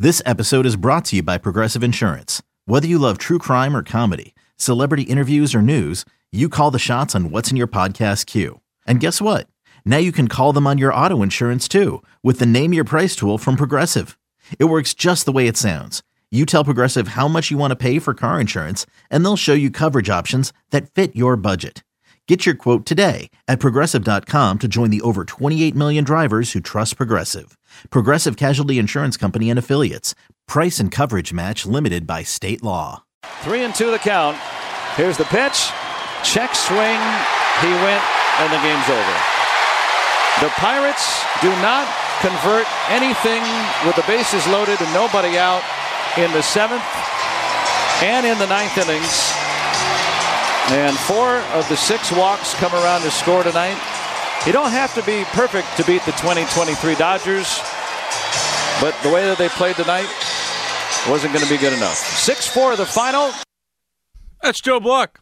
This episode is brought to you by Progressive Insurance. Whether you love true crime or comedy, celebrity interviews or news, you call the shots on what's in your podcast queue. And guess what? Now you can call them on your auto insurance too with the Name Your Price tool from Progressive. It works just the way it sounds. You tell Progressive how much you want to pay for car insurance, and they'll show you coverage options that fit your budget. Get your quote today at Progressive.com to join the over 28 million drivers who trust Progressive. Progressive Casualty Insurance Company and Affiliates. Price and coverage match limited by state law. 3-2 the count. Here's the pitch. Check swing. He went, and the game's over. The Pirates do not convert anything with the bases loaded and nobody out in the 7th and in the 9th innings. And 4 of the 6 walks come around to score tonight. You don't have to be perfect to beat the 2023 Dodgers, but the way that they played tonight wasn't going to be good enough. 6-4 the final. That's Joe Block.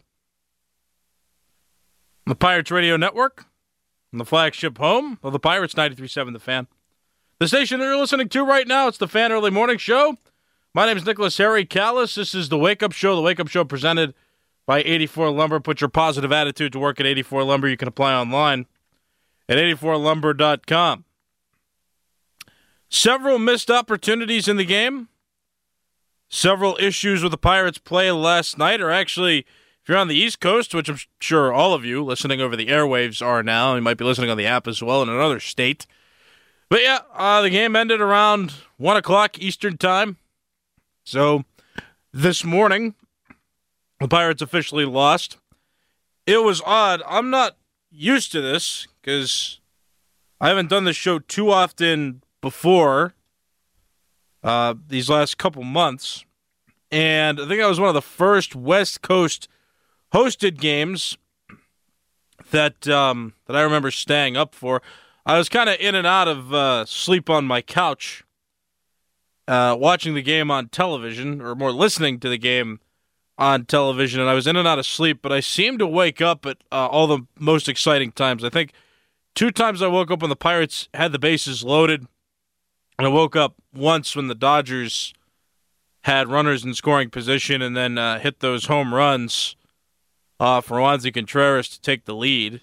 The Pirates Radio Network, the flagship home of the Pirates, 93.7 The Fan. The station that you're listening to right now, it's the Fan Early Morning Show. My name is Nicholas Harry Callis. This is the Wake Up Show. The Wake Up Show presented by 84 Lumber. Put your positive attitude to work at 84 Lumber. You can apply online at 84lumber.com. Several missed opportunities in the game. Several issues with the Pirates' play last night, or actually, if you're on the East Coast, which I'm sure all of you listening over the airwaves are now, you might be listening on the app as well in another state. But yeah, the game ended around 1 o'clock Eastern time. So this morning, the Pirates officially lost. It was odd. I'm not used to this because I haven't done this show too often before these last couple months. And I think I was one of the first West Coast hosted games that I remember staying up for. I was kind of in and out of sleep on my couch, watching the game on television, or more listening to the game on television, and I was in and out of sleep, but I seemed to wake up at all the most exciting times. I think 2 times I woke up when the Pirates had the bases loaded, and I woke up once when the Dodgers had runners in scoring position and then hit those home runs for Roansy Contreras to take the lead.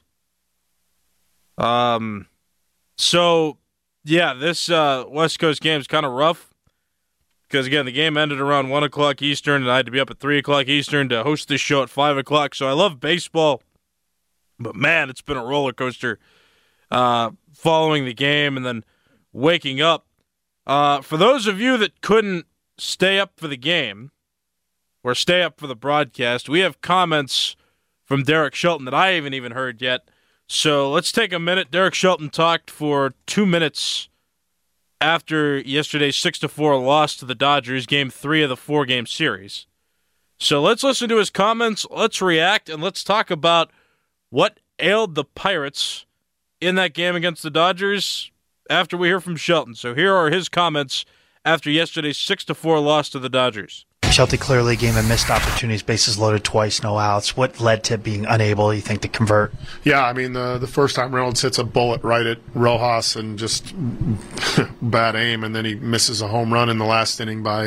So, yeah, this West Coast game is kind of rough. Because, again, the game ended around 1 o'clock Eastern, and I had to be up at 3 o'clock Eastern to host this show at 5 o'clock. So I love baseball, but, man, it's been a roller coaster following the game and then waking up. For those of you that couldn't stay up for the game or stay up for the broadcast, we have comments from Derek Shelton that I haven't even heard yet. So let's take a minute. Derek Shelton talked for 2 minutes after yesterday's 6-4 loss to the Dodgers, Game 3 of the 4-game series. So let's listen to his comments, let's react, and let's talk about what ailed the Pirates in that game against the Dodgers after we hear from Shelton. So here are his comments after yesterday's 6-4 loss to the Dodgers. Shelton, clearly a game of missed opportunities, bases loaded twice, no outs. What led to being unable, you think, to convert? Yeah, I mean, the first time Reynolds hits a bullet right at Rojas and just bad aim, and then he misses a home run in the last inning by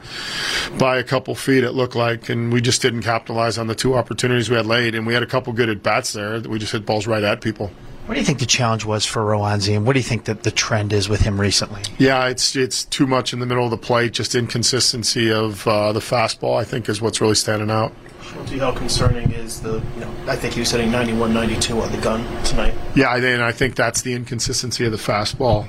a couple feet, it looked like, and we just didn't capitalize on the 2 opportunities we had late, and we had a couple good at-bats there. We just hit balls right at people. What do you think the challenge was for Roansy, and what do you think that the trend is with him recently? Yeah, it's too much in the middle of the plate. Just inconsistency of the fastball, I think, is what's really standing out. How concerning is I think he was hitting 91, 92 on the gun tonight. Yeah, and I think that's the inconsistency of the fastball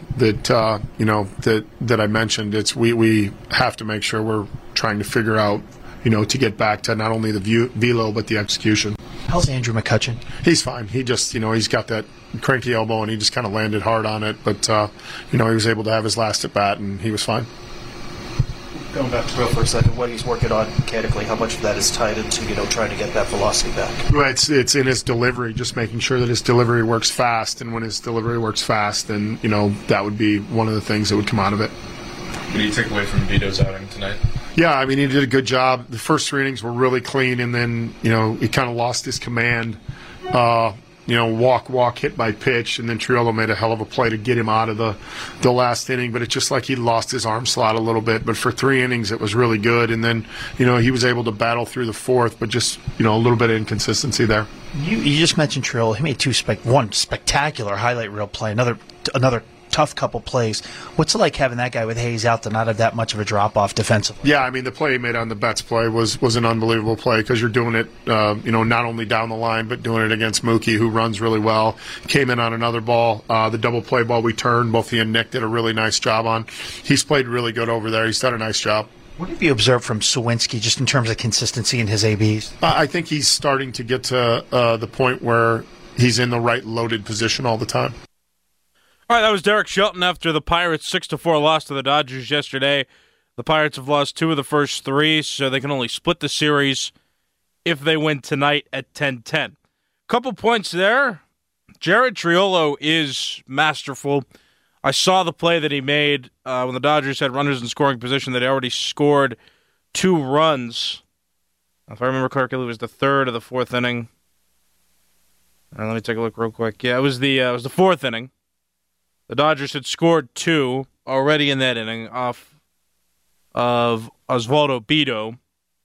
that I mentioned. It's we have to make sure we're trying to figure out, to get back to not only the velo but the execution. How's Andrew McCutchen? He's fine. He just, he's got that cranky elbow, and he just kind of landed hard on it. But, he was able to have his last at bat, and he was fine. Going back to Will for a second, what he's working on mechanically, how much of that is tied into, trying to get that velocity back? Well, it's in his delivery, just making sure that his delivery works fast. And when his delivery works fast, then, that would be one of the things that would come out of it. What do you take away from Vito's outing tonight? Yeah, I mean, he did a good job. The first 3 innings were really clean, and then, he kind of lost his command walk hit by pitch, and then Triolo made a hell of a play to get him out of the last inning, but it's just like he lost his arm slot a little bit. But for 3 innings, it was really good, and then, he was able to battle through the fourth, but just, a little bit of inconsistency there. You just mentioned Triolo. He made one spectacular highlight reel play, another tough couple plays. What's it like having that guy with Hayes out to not have that much of a drop-off defensively? Yeah, the play he made on the Betts play was an unbelievable play because you're doing it, not only down the line, but doing it against Mookie, who runs really well. Came in on another ball, the double play ball we turned. Both he and Nick did a really nice job on. He's played really good over there. He's done a nice job. What have you observed from Suwinski just in terms of consistency in his ABs? I think he's starting to get to the point where he's in the right loaded position all the time. All right, that was Derek Shelton after the Pirates' 6-4 loss to the Dodgers yesterday. The Pirates have lost 2 of the first 3, so they can only split the series if they win tonight at 10-10. Couple points there. Jared Triolo is masterful. I saw the play that he made when the Dodgers had runners in scoring position that he already scored 2 runs. If I remember correctly, it was the 3rd of the 4th inning. Let me take a look real quick. Yeah, it was the 4th inning. The Dodgers had scored 2 already in that inning off of Osvaldo Bido.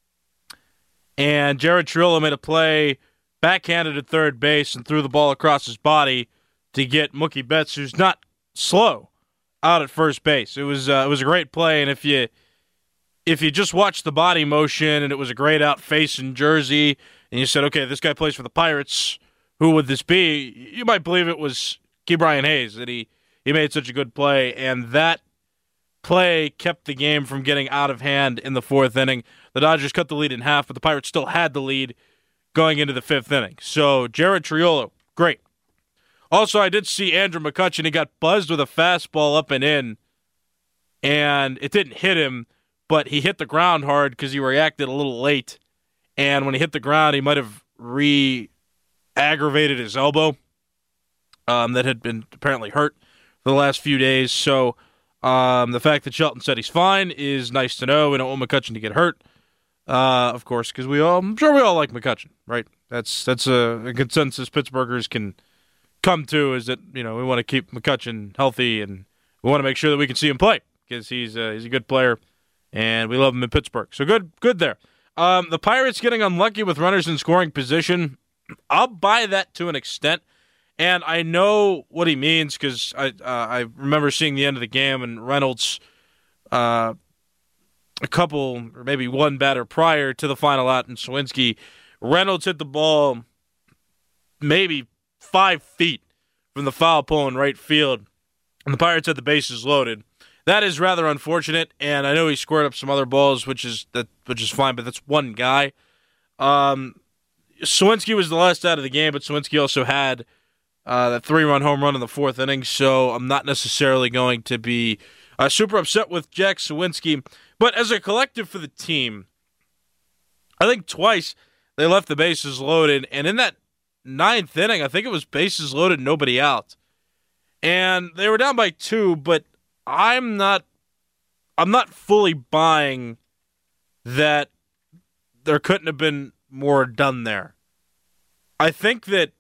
And Jared Triolo made a play backhanded at third base and threw the ball across his body to get Mookie Betts, who's not slow, out at first base. It was a great play, and if you just watched the body motion and it was a grayed out face and jersey, and you said, okay, this guy plays for the Pirates, who would this be? You might believe it was Ke'Bryan Hayes, that he made such a good play, and that play kept the game from getting out of hand in the 4th inning. The Dodgers cut the lead in half, but the Pirates still had the lead going into the 5th inning. So Jared Triolo, great. Also, I did see Andrew McCutchen. He got buzzed with a fastball up and in, and it didn't hit him, but he hit the ground hard because he reacted a little late. And when he hit the ground, he might have re-aggravated his elbow that had been apparently hurt for the last few days. So the fact that Shelton said he's fine is nice to know. We don't want McCutchen to get hurt, of course, because I'm sure we all like McCutchen, right? That's a consensus Pittsburghers can come to, is that we want to keep McCutchen healthy and we want to make sure that we can see him play because he's a good player and we love him in Pittsburgh. So good there. The Pirates getting unlucky with runners in scoring position. I'll buy that to an extent. And I know what he means because I remember seeing the end of the game and Reynolds, a couple or maybe one batter prior to the final out in Suwinski, Reynolds hit the ball maybe 5 feet from the foul pole in right field, and the Pirates had the bases loaded. That is rather unfortunate, and I know he squared up some other balls, which is fine, but that's one guy. Suwinski was the last out of the game, but Suwinski also had that 3-run home run in the 4th inning, so I'm not necessarily going to be super upset with Jack Suwinski. But as a collective for the team, I think twice they left the bases loaded, and in that 9th inning, I think it was bases loaded, nobody out. And they were down by 2, but I'm not fully buying that there couldn't have been more done there. I think that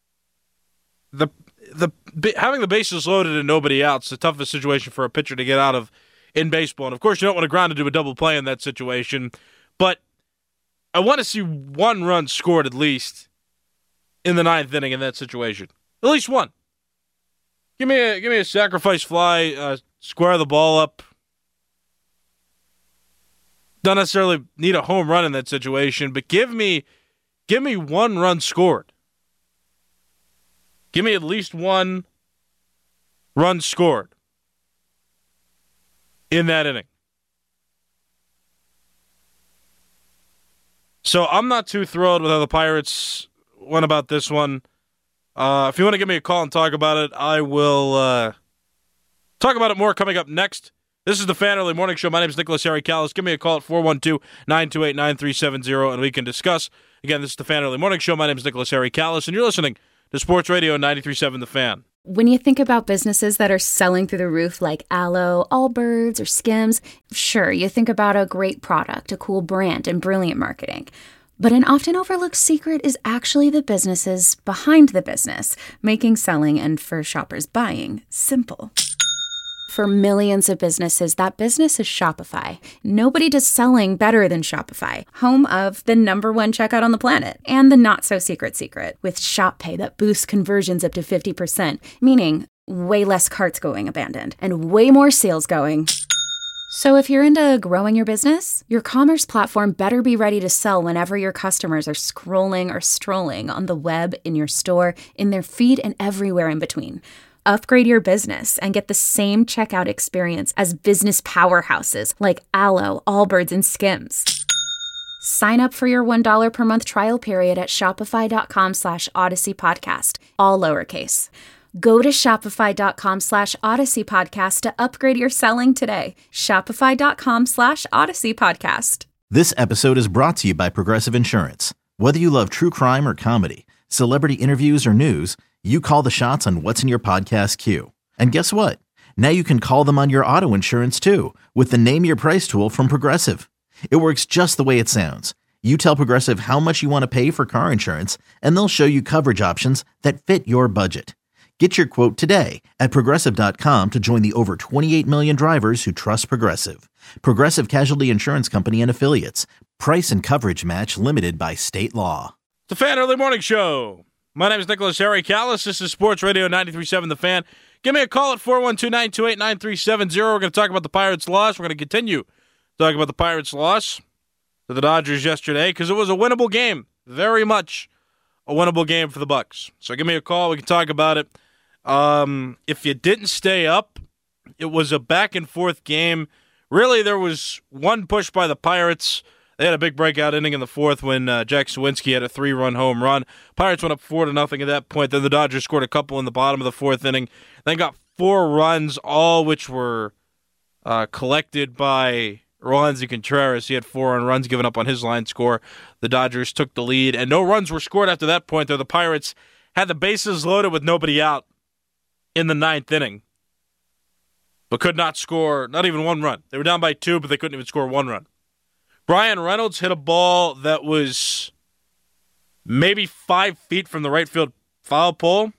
the having the bases loaded and nobody out is the toughest situation for a pitcher to get out of in baseball. And of course, you don't want to ground to do a double play in that situation. But I want to see 1 run scored at least in the 9th inning in that situation. At least 1. Give me a sacrifice fly, square the ball up. Don't necessarily need a home run in that situation, but give me 1 run scored. Give me at least 1 run scored in that inning. So I'm not too thrilled with how the Pirates went about this one. If you want to give me a call and talk about it, I will talk about it more coming up next. This is the Fan Early Morning Show. My name is Nicholas Harry Callis. Give me a call at 412-928-9370, and we can discuss. Again, this is the Fan Early Morning Show. My name is Nicholas Harry Callis, and you're listening to Sports Radio 93.7 The Fan. When you think about businesses that are selling through the roof like Aloe, Allbirds, or Skims, sure, you think about a great product, a cool brand, and brilliant marketing. But an often overlooked secret is actually the businesses behind the business, making selling and for shoppers buying simple. For millions of businesses, that business is Shopify. Nobody does selling better than Shopify, home of the #1 checkout on the planet and the not-so-secret secret with Shop Pay that boosts conversions up to 50%, meaning way less carts going abandoned and way more sales going. So if you're into growing your business, your commerce platform better be ready to sell whenever your customers are scrolling or strolling on the web, in your store, in their feed, and everywhere in between. Upgrade your business and get the same checkout experience as business powerhouses like Allo, Allbirds, and Skims. Sign up for your $1 per month trial period at shopify.com/Odyssey Podcast, all lowercase. Go to shopify.com/Odyssey Podcast to upgrade your selling today. Shopify.com/Odyssey Podcast. This episode is brought to you by Progressive Insurance. Whether you love true crime or comedy, celebrity interviews or news, you call the shots on what's in your podcast queue. And guess what? Now you can call them on your auto insurance too with the Name Your Price tool from Progressive. It works just the way it sounds. You tell Progressive how much you want to pay for car insurance, and they'll show you coverage options that fit your budget. Get your quote today at Progressive.com to join the over 28 million drivers who trust Progressive. Progressive Casualty Insurance Company and Affiliates. Price and coverage match limited by state law. The Fan Early Morning Show. My name is Nicholas Harry Callis. This is Sports Radio 93.7 The Fan. Give me a call at 412-928-9370. We're going to talk about the Pirates' loss. We're going to continue talking about the Pirates' loss to the Dodgers yesterday because it was a winnable game. Very much a winnable game for the Bucks. So give me a call. We can talk about it. If you didn't stay up, it was a back-and-forth game. Really, there was one push by the Pirates. They had a big breakout inning in the fourth when Jack Suwinski had a 3-run home run. Pirates went up 4-0 at that point. Then the Dodgers scored a couple in the bottom of the fourth inning. Then got 4 runs, all which were collected by Roansy Contreras. He had 4 runs given up on his line score. The Dodgers took the lead, and no runs were scored after that point, though the Pirates had the bases loaded with nobody out in the 9th inning, but could not score, not even 1 run. They were down by 2, but they couldn't even score 1 run. Brian Reynolds hit a ball that was maybe 5 feet from the right field foul pole.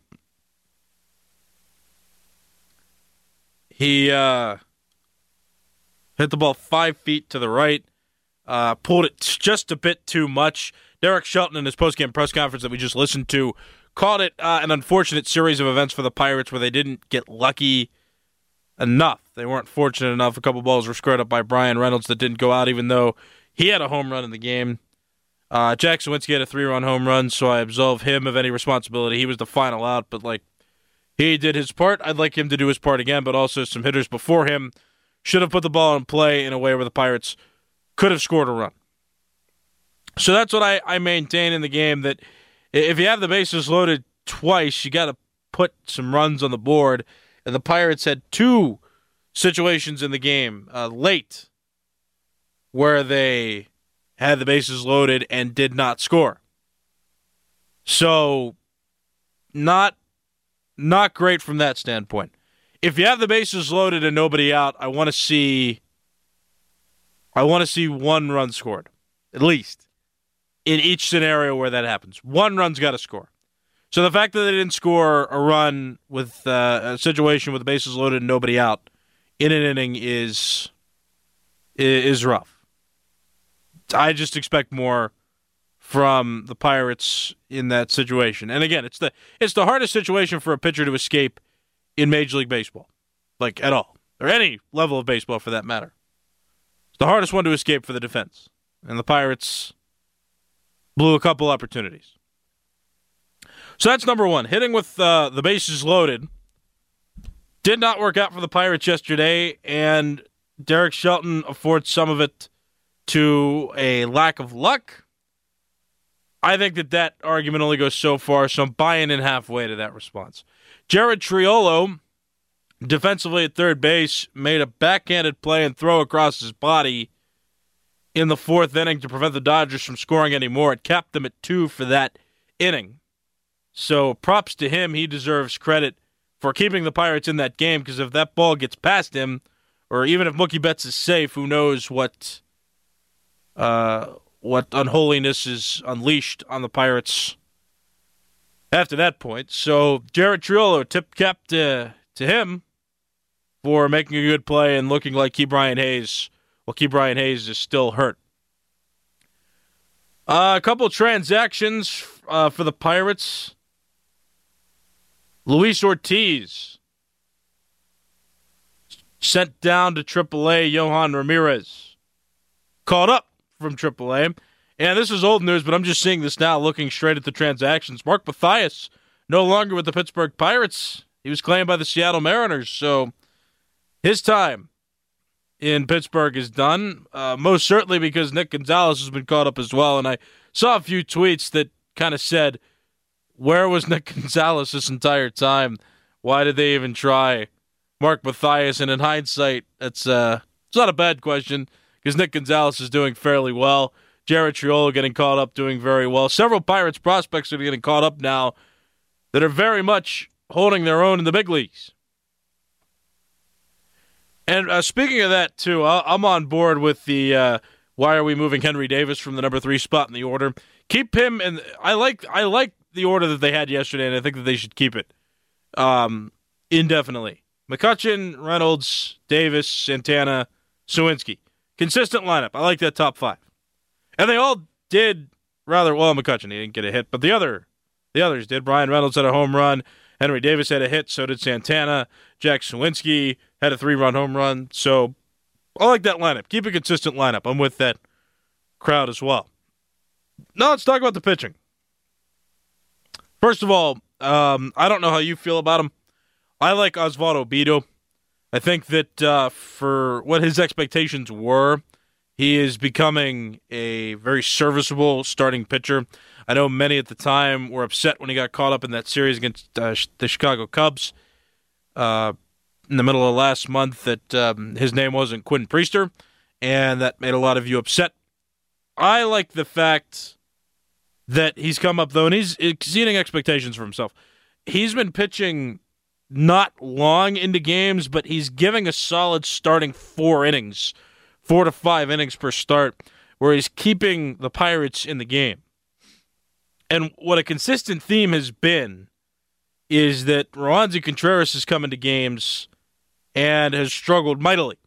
He hit the ball 5 feet to the right, pulled it just a bit too much. Derek Shelton in his postgame press conference that we just listened to called it an unfortunate series of events for the Pirates where they didn't get lucky enough. They weren't fortunate enough. A couple balls were squared up by Brian Reynolds that didn't go out, even though he had a home run in the game. Jack Suwinski had a 3-run home run, so I absolve him of any responsibility. He was the final out, but he did his part. I'd like him to do his part again, but also some hitters before him should have put the ball in play in a way where the Pirates could have scored a run. So that's what I maintain in the game, that if you have the bases loaded twice, you got to put some runs on the board. And the Pirates had 2 situations in the game late where they had the bases loaded and did not score. So not great from that standpoint. If you have the bases loaded and nobody out, I want to see 1 run scored, at least, in each scenario where that happens. 1 run's got to score. So the fact that they didn't score a run with a situation with the bases loaded and nobody out in an inning is rough. I just expect more from the Pirates in that situation. And again, it's the hardest situation for a pitcher to escape in Major League Baseball, at all, or any level of baseball for that matter. It's the hardest one to escape for the defense. And the Pirates blew a couple opportunities. So that's number 1. Hitting with the bases loaded did not work out for the Pirates yesterday, and Derek Shelton affords some of it to a lack of luck. I think that argument only goes so far, so I'm buying in halfway to that response. Jared Triolo, defensively at third base, made a backhanded play and throw across his body in the 4th inning to prevent the Dodgers from scoring anymore. It capped them at 2 for that inning. So props to him. He deserves credit for keeping the Pirates in that game, because if that ball gets past him, or even if Mookie Betts is safe, who knows what what unholiness is unleashed on the Pirates after that point. So Jared Triolo, tip cap to him for making a good play and looking like Ke'Bryan Hayes. Well, Ke'Bryan Hayes is still hurt. A couple transactions for the Pirates. Luis Ortiz sent down to AAA. Yohan Ramirez called up from AAA. And this is old news, but I'm just seeing this now looking straight at the transactions. Mark Mathias no longer with the Pittsburgh Pirates. He was claimed by the Seattle Mariners, so his time in Pittsburgh is done, most certainly because Nick Gonzalez has been caught up as well. And I saw a few tweets that kind of said, where was Nick Gonzalez this entire time? Why did they even try Mark Mathias? And in hindsight, it's not a bad question because Nick Gonzalez is doing fairly well. Jared Triolo getting caught up, doing very well. Several Pirates prospects are getting caught up now that are very much holding their own in the big leagues. And speaking of that, too, I'm on board with the why are we moving Henry Davis from the number 3 spot in the order. Keep him, and I like the order that they had yesterday, and I think that they should keep it indefinitely. McCutchen, Reynolds, Davis, Santana, Suwinski. Consistent lineup. I like that top 5. And they all did rather well. McCutchen, he didn't get a hit, but the others did. Brian Reynolds had a home run. Henry Davis had a hit, so did Santana. Jack Suwinski had a 3-run home run. So I like that lineup. Keep a consistent lineup. I'm with that crowd as well. Now let's talk about the pitching. First of all, I don't know how you feel about him. I like Osvaldo Bido. I think that for what his expectations were, he is becoming a very serviceable starting pitcher. I know many at the time were upset when he got caught up in that series against the Chicago Cubs in the middle of last month that his name wasn't Quinn Priester, and that made a lot of you upset. I like the fact that he's come up, though, and he's exceeding expectations for himself. He's been pitching not long into games, but he's giving a solid starting 4 innings, 4 to 5 innings per start, where he's keeping the Pirates in the game. And what a consistent theme has been is that Roansy Contreras has come into games and has struggled mightily.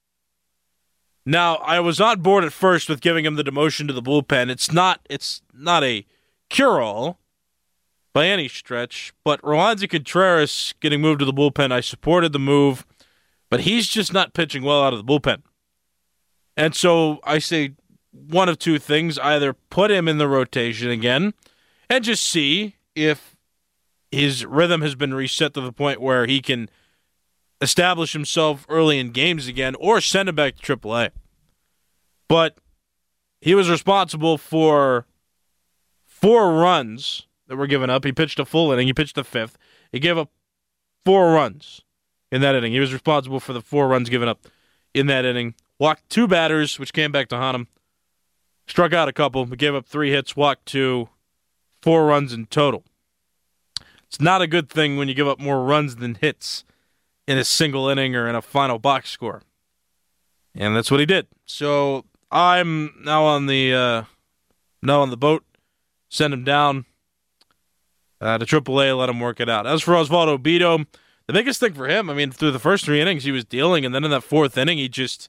Now, I was on board at first with giving him the demotion to the bullpen. It's not a cure-all by any stretch, but Roansy Contreras getting moved to the bullpen, I supported the move, but he's just not pitching well out of the bullpen. And so I say one of two things: either put him in the rotation again and just see if his rhythm has been reset to the point where he can establish himself early in games again, or send him back to AAA. But he was responsible for 4 runs that were given up. He pitched a full inning. He pitched the 5th. He gave up 4 runs in that inning. He was responsible for the 4 runs given up in that inning. Walked 2 batters, which came back to haunt him. Struck out a couple, but gave up 3 hits, walked 2, 4 runs in total. It's not a good thing when you give up more runs than hits in a single inning or in a final box score. And that's what he did. So I'm now on the boat. Send him down to AAA, let him work it out. As for Osvaldo Bido, the biggest thing for him, I mean, through the first 3 innings he was dealing, and then in that 4th inning he just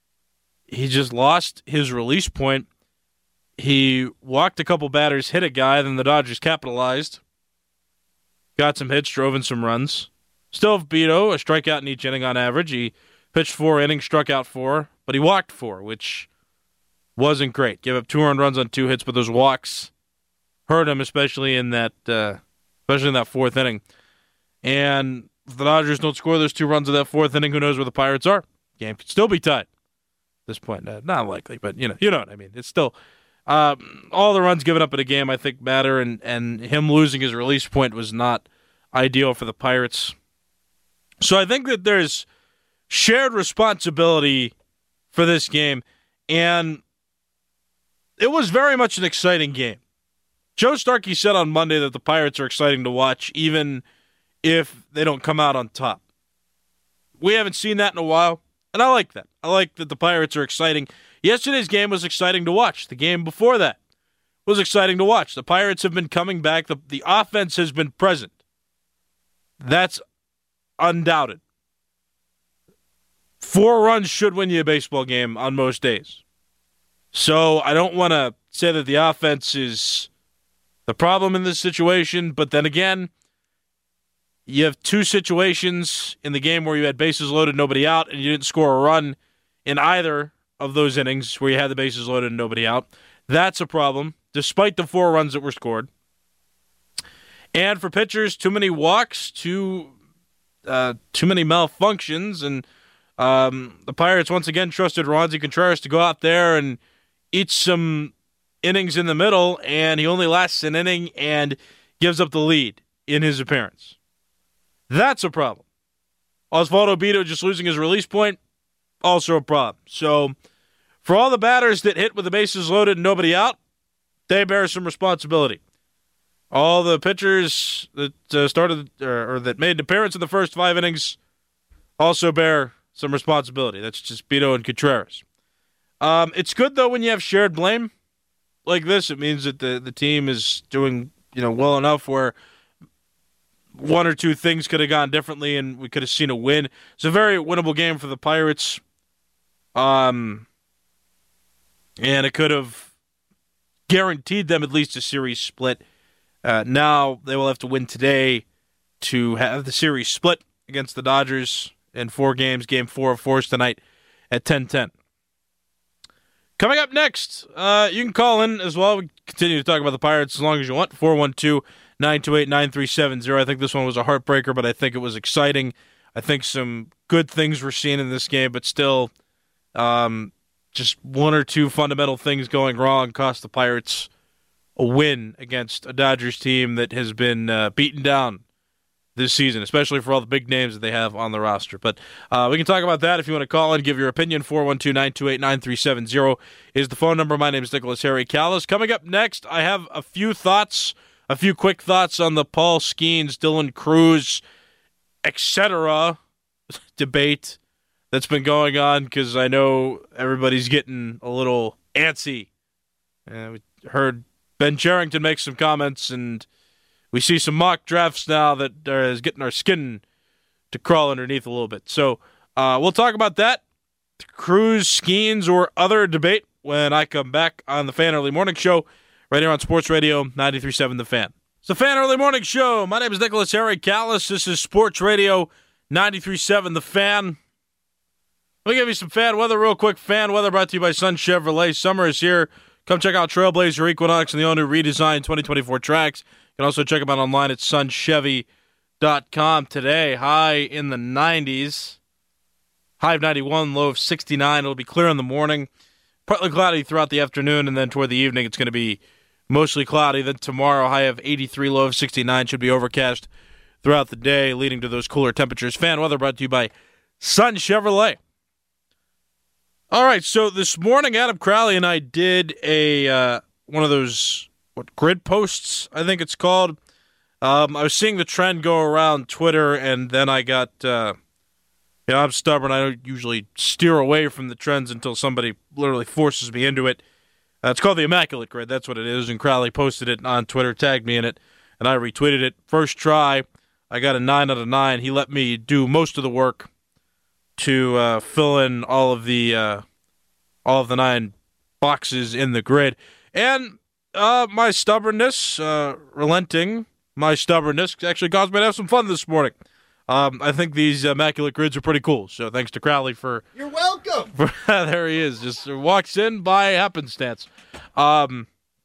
lost his release point. He walked a couple batters, hit a guy, then the Dodgers capitalized. Got some hits, drove in some runs. Still have Bido, a strikeout in each inning on average. He pitched 4 innings, struck out 4, but he walked 4, which wasn't great. Gave up 2 earned runs on 2 hits, but those walks hurt him, especially in that 4th inning. And if the Dodgers don't score those 2 runs in that 4th inning, who knows where the Pirates are? Game could still be tied at this point. Not likely, but you know what I mean. It's still all the runs given up in a game, I think, matter, and him losing his release point was not ideal for the Pirates. So I think that there's shared responsibility for this game, and it was very much an exciting game. Joe Starkey said on Monday that the Pirates are exciting to watch, even if they don't come out on top. We haven't seen that in a while. And I like that. I like that the Pirates are exciting. Yesterday's game was exciting to watch. The game before that was exciting to watch. The Pirates have been coming back. The offense has been present. That's undoubted. 4 runs should win you a baseball game on most days. So I don't want to say that the offense is the problem in this situation, but then again, you have 2 situations in the game where you had bases loaded, nobody out, and you didn't score a run in either of those innings where you had the bases loaded and nobody out. That's a problem, despite the 4 runs that were scored. And for pitchers, too many walks, too many malfunctions, and the Pirates once again trusted Roansy Contreras to go out there and eat some innings in the middle, and he only lasts an inning and gives up the lead in his appearance. That's a problem. Osvaldo Bido just losing his release point, also a problem. So for all the batters that hit with the bases loaded and nobody out, they bear some responsibility. All the pitchers that started or that made an appearance in the first 5 innings also bear some responsibility. That's just Bido and Contreras. It's good, though, when you have shared blame like this. It means that the team is doing well enough where 1 or 2 things could have gone differently and we could have seen a win. It's a very winnable game for the Pirates. And it could have guaranteed them at least a series split. Now they will have to win today to have the series split against the Dodgers in 4 games. Game 4, of course, tonight at 10:10. Coming up next, you can call in as well. We continue to talk about the Pirates as long as you want. 412-928-9370. I think this one was a heartbreaker, but I think it was exciting. I think some good things were seen in this game, but still just 1 or 2 fundamental things going wrong cost the Pirates a win against a Dodgers team that has been beaten down this season, especially for all the big names that they have on the roster. But we can talk about that if you want to call in, give your opinion. 412-928-9370 is the phone number. My name is Nicholas Harry Callis. Coming up next, I have a few quick thoughts on the Paul Skeens, Dylan Cruz, etc. debate that's been going on, because I know everybody's getting a little antsy. We heard Ben Cherington make some comments, and we see some mock drafts now that is getting our skin to crawl underneath a little bit. So we'll talk about that, Cruz, Skeens, or other debate when I come back on the Fan Early Morning Show right here on Sports Radio 93.7 The Fan. It's the Fan Early Morning Show. My name is Nicholas Harry Callis. This is Sports Radio 93.7 The Fan. Let me give you some fan weather real quick. Fan weather brought to you by Sun Chevrolet. Summer is here. Come check out Trailblazer, Equinox, and the all-new redesigned 2024 tracks. You can also check them out online at sunchevy.com today. High in the 90s. High of 91, low of 69. It'll be clear in the morning. Partly cloudy throughout the afternoon, and then toward the evening it's going to be mostly cloudy. Then tomorrow, high of 83, low of 69. Should be overcast throughout the day, leading to those cooler temperatures. Fan weather brought to you by Sun Chevrolet. All right, so this morning, Adam Crowley and I did a one of those grid posts, I think it's called. I was seeing the trend go around Twitter, and then I got, I'm stubborn. I don't usually steer away from the trends until somebody literally forces me into it. It's called the Immaculate Grid. That's what it is, and Crowley posted it on Twitter, tagged me in it, and I retweeted it. First try, I got a 9 out of 9. He let me do most of the work to fill in all of the 9 boxes in the grid. And my stubbornness, relenting my stubbornness, actually caused me to have some fun this morning. I think these Immaculate Grids are pretty cool. So thanks to Crowley for... You're welcome! There he is, just walks in by happenstance. Grid,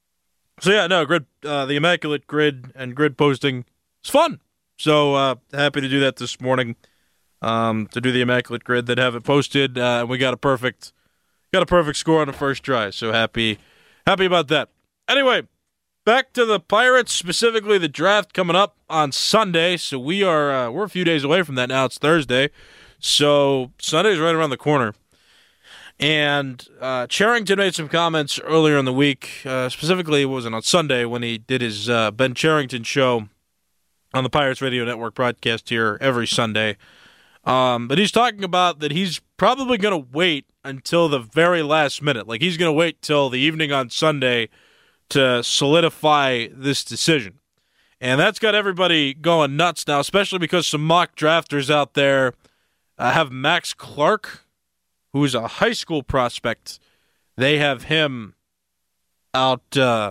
the Immaculate Grid and grid posting is fun. So happy to do that this morning, to do the Immaculate Grid, then have it posted. We got a perfect score on the first try, so happy about that. Anyway, back to the Pirates, specifically the draft coming up on Sunday. So we're a few days away from that now. It's Thursday, so Sunday's right around the corner. And Cherington made some comments earlier in the week. Specifically, it wasn't on Sunday when he did his Ben Cherington show on the Pirates Radio Network broadcast here every Sunday. But he's talking about that he's probably going to wait until the very last minute. Like, he's going to wait till the evening on Sunday to solidify this decision. And that's got everybody going nuts now, especially because some mock drafters out there have Max Clark, who's a high school prospect. They have him out. They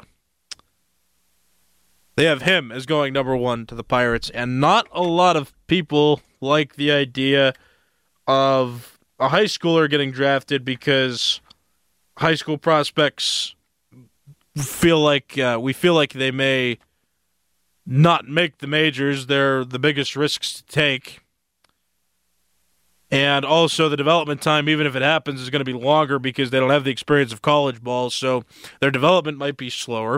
have him as going number 1 to the Pirates, and not a lot of people like the idea of a high schooler getting drafted because high school prospects feel like they may not make the majors. They're the biggest risks to take. And also the development time, even if it happens, is going to be longer because they don't have the experience of college ball, so their development might be slower.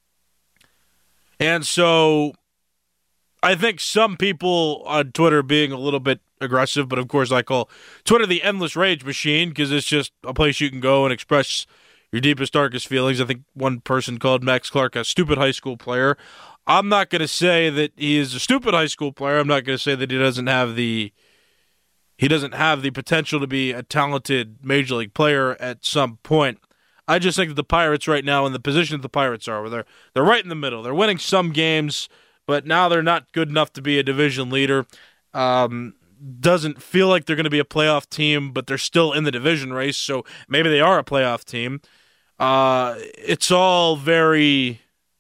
And so I think some people on Twitter being a little bit aggressive, but of course I call Twitter the endless rage machine because it's just a place you can go and express your deepest, darkest feelings. I think one person called Max Clark a stupid high school player. I'm not going to say that he is a stupid high school player. I'm not going to say that he doesn't have the potential to be a talented major league player at some point. I just think that the Pirates right now, in the position that the Pirates are, where they're right in the middle. They're winning some games, but now they're not good enough to be a division leader. Doesn't feel like they're going to be a playoff team, but they're still in the division race, so maybe they are a playoff team. It's all very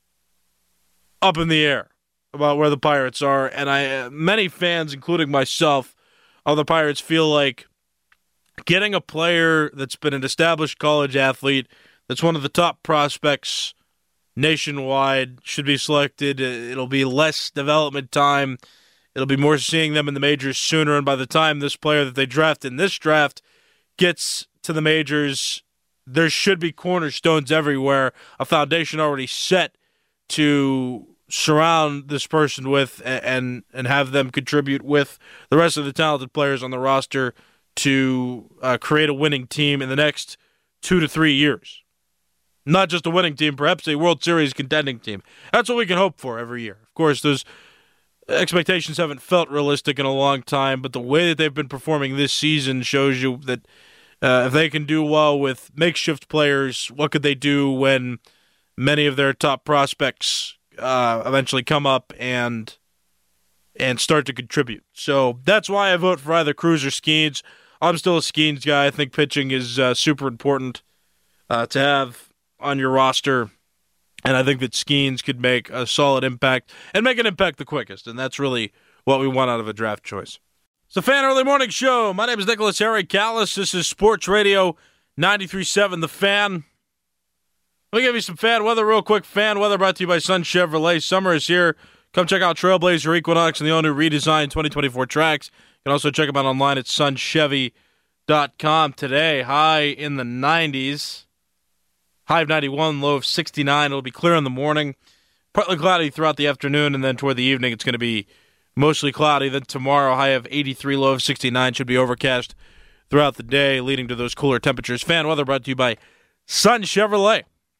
up in the air about where the Pirates are, and many fans, including myself, of the Pirates feel like getting a player that's been an established college athlete, that's one of the top prospects nationwide, should be selected. It'll be less development time. It'll be more seeing them in the majors sooner, and by the time this player that they draft in this draft gets to the majors, there should be cornerstones everywhere, a foundation already set to surround this person with and have them contribute with the rest of the talented players on the roster to create a winning team in the next 2 to 3 years. Not just a winning team, perhaps a World Series contending team. That's what we can hope for every year. Of course, those expectations haven't felt realistic in a long time, but the way that they've been performing this season shows you that if they can do well with makeshift players, what could they do when many of their top prospects eventually come up and start to contribute? So that's why I vote for either Cruz or Skeens. I'm still a Skeens guy. I think pitching is super important to have on your roster, and I think that Skeens could make a solid impact and make an impact the quickest, and that's really what we want out of a draft choice. It's the Fan Early Morning Show. My name is Nicholas Harry Callis. This is Sports Radio 93.7 The Fan. Let me give you some fan weather real quick. Fan weather brought to you by Sun Chevrolet. Summer is here. Come check out Trailblazer, Equinox, and the all-new redesigned 2024 tracks. You can also check them out online at sunchevy.com. Today, high in the 90s. High of 91, low of 69. It'll be clear in the morning. Partly cloudy throughout the afternoon, and then toward the evening it's going to be mostly cloudy. Then tomorrow, high of 83, low of 69. Should be overcast throughout the day, leading to those cooler temperatures. Fan weather brought to you by Sun Chevrolet.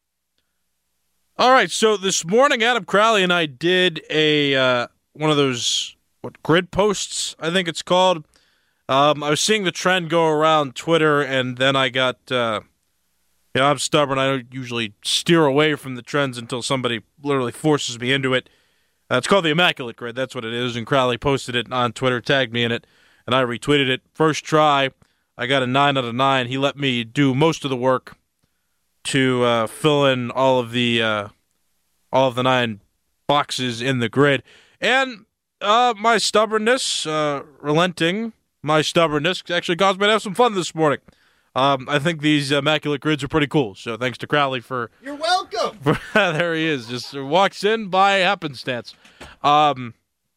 All right, so this morning, Adam Crowley and I did a one of those grid posts, I think it's called. I was seeing the trend go around Twitter, and then I got, I'm stubborn. I don't usually steer away from the trends until somebody literally forces me into it. It's called the Immaculate Grid. That's what it is, and Crowley posted it on Twitter, tagged me in it, and I retweeted it. First try, I got a 9 out of 9. He let me do most of the work to fill in all of the 9 boxes in the grid. And my stubbornness, relenting my stubbornness, actually caused me to have some fun this morning. I think these Immaculate Grids are pretty cool, so thanks to Crowley for... You're welcome! There he is, just walks in by happenstance. The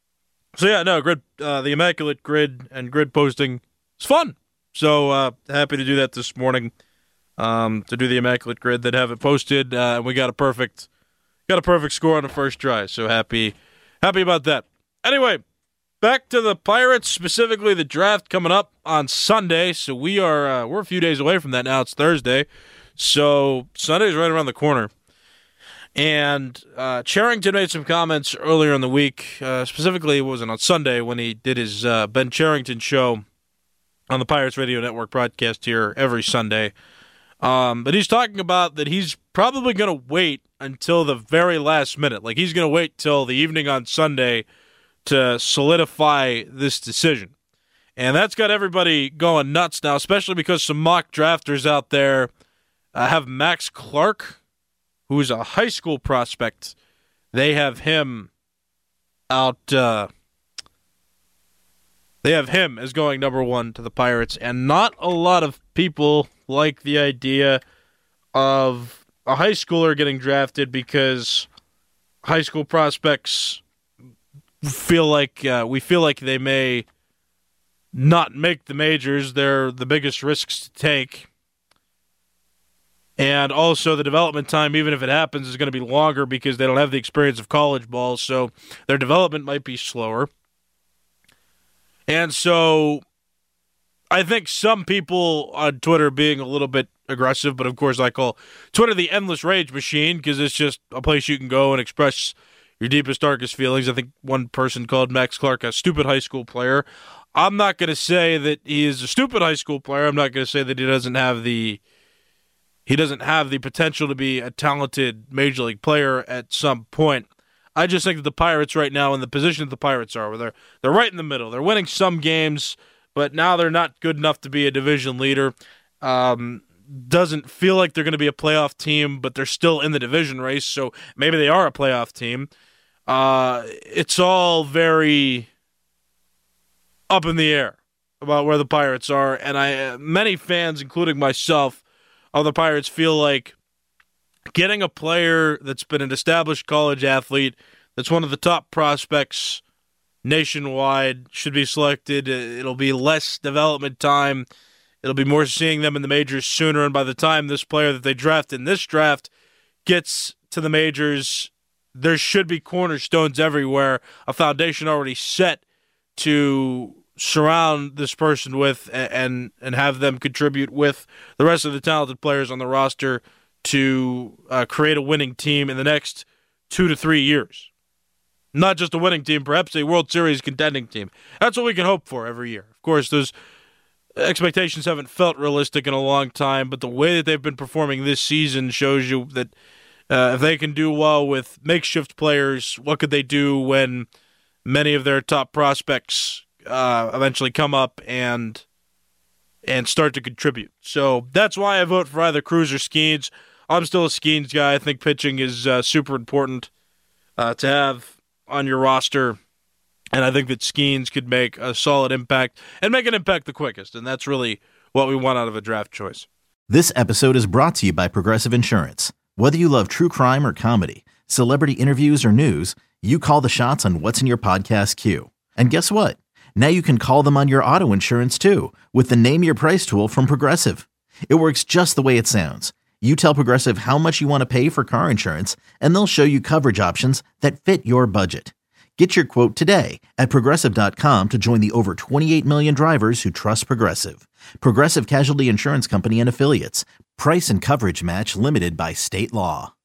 Immaculate Grid and grid posting is fun. So happy to do that this morning. To do the Immaculate Grid, then have it posted. We got a perfect score on the first try. So happy about that. Anyway, back to the Pirates, specifically the draft coming up on Sunday. So we're a few days away from that now. It's Thursday, so Sunday's right around the corner. And Cherington made some comments earlier in the week. Specifically, it wasn't on Sunday when he did his Ben Cherington show on the Pirates Radio Network broadcast here every Sunday. But he's talking about that he's probably going to wait until the very last minute. Like, he's going to wait till the evening on Sunday to solidify this decision. And that's got everybody going nuts now, especially because some mock drafters out there have Max Clark, who's a high school prospect. They have him out. They have him as going number one to the Pirates, and not a lot of people like the idea of a high schooler getting drafted because high school prospects feel like they may not make the majors. They're the biggest risks to take. And also the development time, even if it happens, is going to be longer because they don't have the experience of college ball, so their development might be slower. And so I think some people on Twitter being a little bit aggressive, but of course I call Twitter the endless rage machine because it's just a place you can go and express your deepest, darkest feelings. I think one person called Max Clark a stupid high school player. I'm not going to say that he is a stupid high school player. I'm not going to say that he doesn't have the potential to be a talented major league player at some point. I just think that the Pirates right now, in the position that the Pirates are, where they're right in the middle. They're winning some games, but now they're not good enough to be a division leader. Doesn't feel like they're going to be a playoff team, but they're still in the division race, so maybe they are a playoff team. It's all very up in the air about where the Pirates are, and many fans, including myself, of the Pirates feel like getting a player that's been an established college athlete, that's one of the top prospects nationwide, should be selected. It'll be less development time. It'll be more seeing them in the majors sooner, and by the time this player that they draft in this draft gets to the majors, there should be cornerstones everywhere, a foundation already set to surround this person with and have them contribute with the rest of the talented players on the roster to create a winning team in the next 2 to 3 years. Not just a winning team, perhaps a World Series contending team. That's what we can hope for every year. Of course, those expectations haven't felt realistic in a long time, but the way that they've been performing this season shows you that if they can do well with makeshift players, what could they do when many of their top prospects eventually come up and start to contribute. So that's why I vote for either Cruz or Skeens. I'm still a Skeens guy. I think pitching is super important to have on your roster, and I think that Skeens could make a solid impact and make an impact the quickest, and that's really what we want out of a draft choice. This episode is brought to you by Progressive Insurance. Whether you love true crime or comedy, celebrity interviews or news, you call the shots on what's in your podcast queue. And guess what? Now you can call them on your auto insurance too with the Name Your Price tool from Progressive. It works just the way it sounds. You tell Progressive how much you want to pay for car insurance, and they'll show you coverage options that fit your budget. Get your quote today at Progressive.com to join the over 28 million drivers who trust Progressive. Progressive Casualty Insurance Company and Affiliates. Price and coverage match limited by state law.